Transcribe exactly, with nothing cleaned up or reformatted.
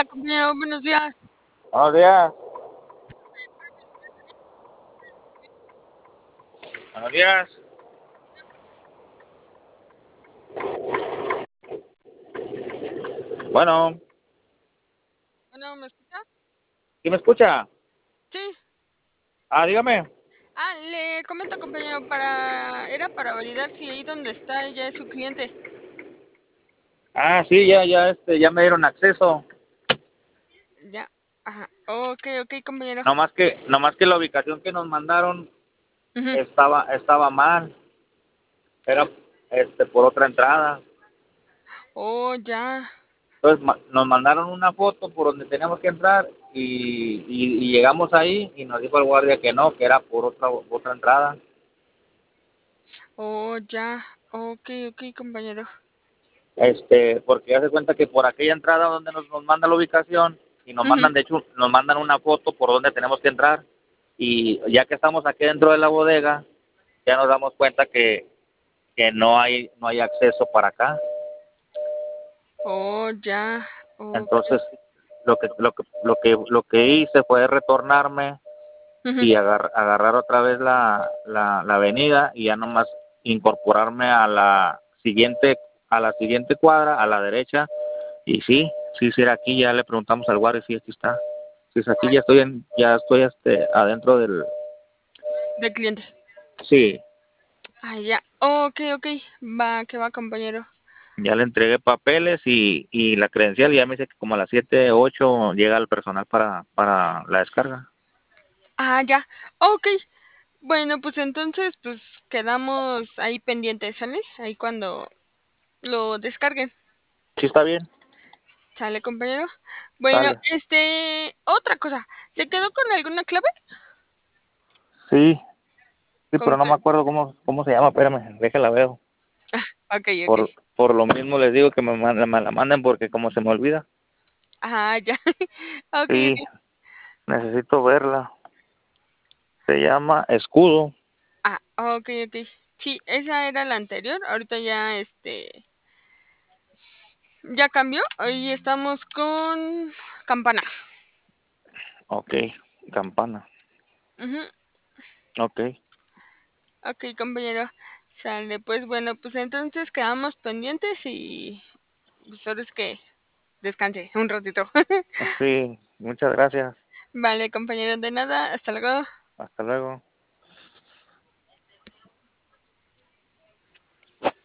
compañero, buenos días. Buenos días. Buenos días. Bueno, Bueno, ¿me escucha? ¿quién me escucha? Sí. Ah, dígame. Ah, le comento, compañero, para era para validar si ahí donde está ya es su cliente. Ah, sí, ya, ya, este, ya me dieron acceso. Ya. Ajá. Ok, ok, compañero. No más que, no más que la ubicación que nos mandaron Ujú. estaba, estaba mal. Era, este, por otra entrada. Oh, ya. Entonces ma- nos mandaron una foto por donde teníamos que entrar y, y, y llegamos ahí y nos dijo el guardia que no, que era por otra, otra entrada. Oh, ya. Ok, ok, compañero. Este, porque ya se cuenta que por aquella entrada donde nos, nos manda la ubicación y nos Ujú. mandan, de hecho, nos mandan una foto por donde tenemos que entrar y ya que estamos aquí dentro de la bodega, ya nos damos cuenta que, que no hay no hay acceso para acá. Oh, ya. Ok. Entonces, lo que lo que lo que lo que hice fue retornarme Ujú. y agar, agarrar otra vez la, la, la avenida y ya nomás incorporarme a la siguiente a la siguiente cuadra a la derecha. Y sí, sí, sí era aquí, ya le preguntamos al guardia, sí, aquí está. Sí, es aquí, ya estoy en, ya estoy este, adentro del... De cliente. Sí, Ah, ya. Ok, ok. Va, que va, compañero. ya le entregué papeles y, y la credencial, y ya me dice que como a las siete ocho llega el personal para, para la descarga. Ah, ya. Ok. Bueno, pues entonces, pues quedamos ahí pendientes, ¿sale? Ahí cuando lo descarguen. Sí, está bien, ¿Sale, compañero? Bueno, sale. este, otra cosa. ¿Se quedó con alguna clave? Sí, sí, ¿Con pero no me cuál? acuerdo cómo, cómo se llama, espérame, déjala veo. Ok, ok. Por, por lo mismo les digo que me, manda- me la manden porque como se me olvida. Ah, ya. Ok, Sí, ok. necesito verla. Se llama Escudo. Ah, ok, ok. Sí, esa era la anterior. Ahorita ya, este, ya cambió. Hoy estamos con campana. Ok, Campana. Ujú. Ok, Ok, compañero. Sale, pues bueno, pues entonces quedamos pendientes y pues ahora es que descanse un ratito. sí, muchas gracias. Vale, compañero, de nada. Hasta luego. Hasta luego.